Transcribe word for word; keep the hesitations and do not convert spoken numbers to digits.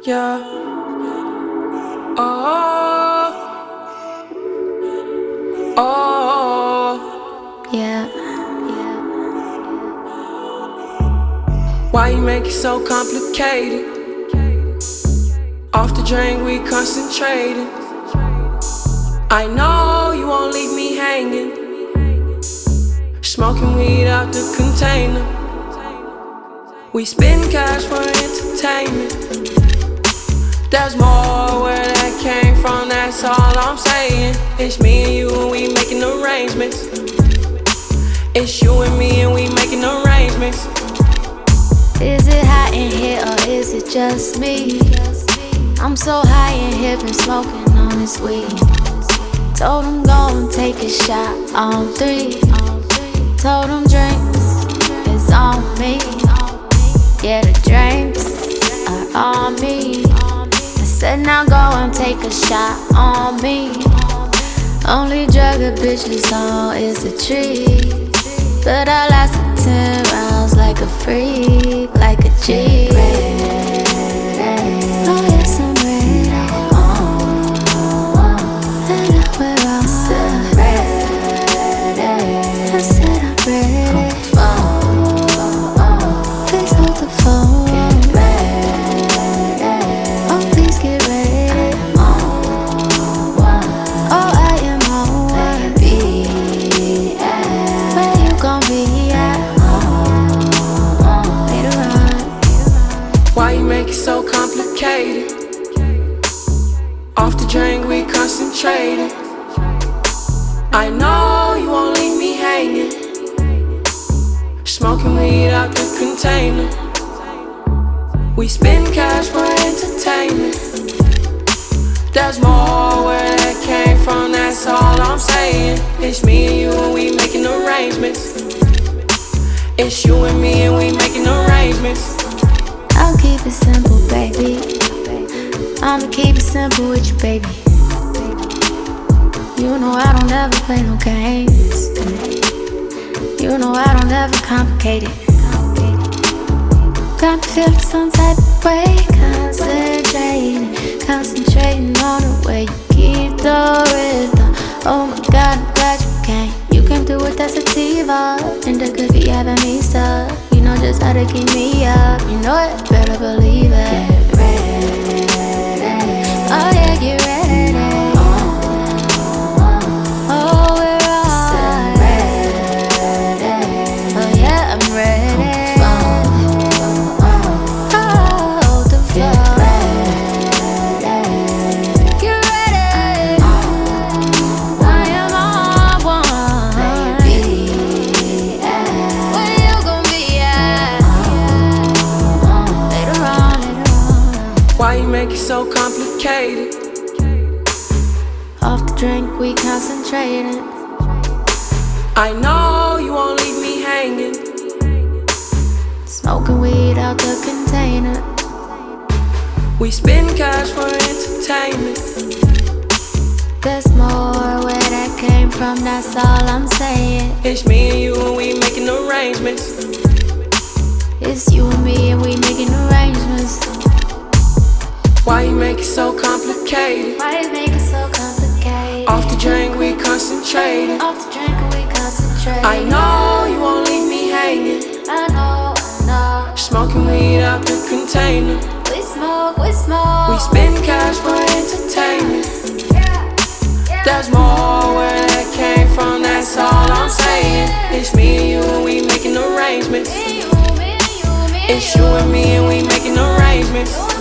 Yeah. Oh. Oh. Yeah. Yeah. Why you make it so complicated? Off the drain, we concentrating. I know you won't leave me hanging. Smoking weed out the container. We spend cash for entertainment. There's more where that came from, that's all I'm saying. It's me and you and we making arrangements. It's you and me and we making arrangements. Is it hot in here or is it just me? I'm so high in here, been smoking on this weed. Told him go and take a shot on three. Told him drinks is on me. Yeah, the drinks are on me. I said now go and take a shot on me. Only drug a bitch is on is a tree. But I lasted ten rounds like a freak, like a G. Oh yes, I'm ready. And I wear all ready. I said I'm ready. Please hold the phone. Get ready. Oh, please get ready. Oh, I am on one. Where you gon' be at? Later on. Why you make it so complicated? Off the drain, we concentrating. I know you won't leave me hanging. Smoking weed out the container. We spend cash for entertainment. There's more where that came from, that's all I'm saying. It's me and you and we making arrangements. It's you and me and we making arrangements. I'll keep it simple, baby. I'ma keep it simple with you, baby. You know I don't ever play no games. You know I don't ever complicate it. Got me feeling some type of way. Concentrating, concentrating on the way you keep the rhythm. Oh my God, I'm glad you came. You came through with that sativa, and that could be having me stuck. You know just how to keep me up. You know it, better believe it. Get ready. Oh yeah, get ready. Oh, we're all ready. Oh yeah, I'm ready. Hold the floor. Get ready. I am on one. Where you gon' be at? Later on, later on. Why you make it so complicated? Off the drink, we concentrating. I know you won't leave me hanging. Smoking weed out the container. We spend cash for entertainment. There's more where that came from, that's all I'm saying. It's me and you and we making arrangements. It's you and me and we making arrangements. Why you make it so complicated? Why you make it so complicated? Off the drink, we concentrating. Off the drink and we concentrate. I know you won't leave me hanging. I know, I know. Smoking weed out the container. We smoke, we smoke. We spend cash for entertainment. There's more where that came from, that's all I'm saying. It's me and you and we making arrangements. It's you and me and we making arrangements.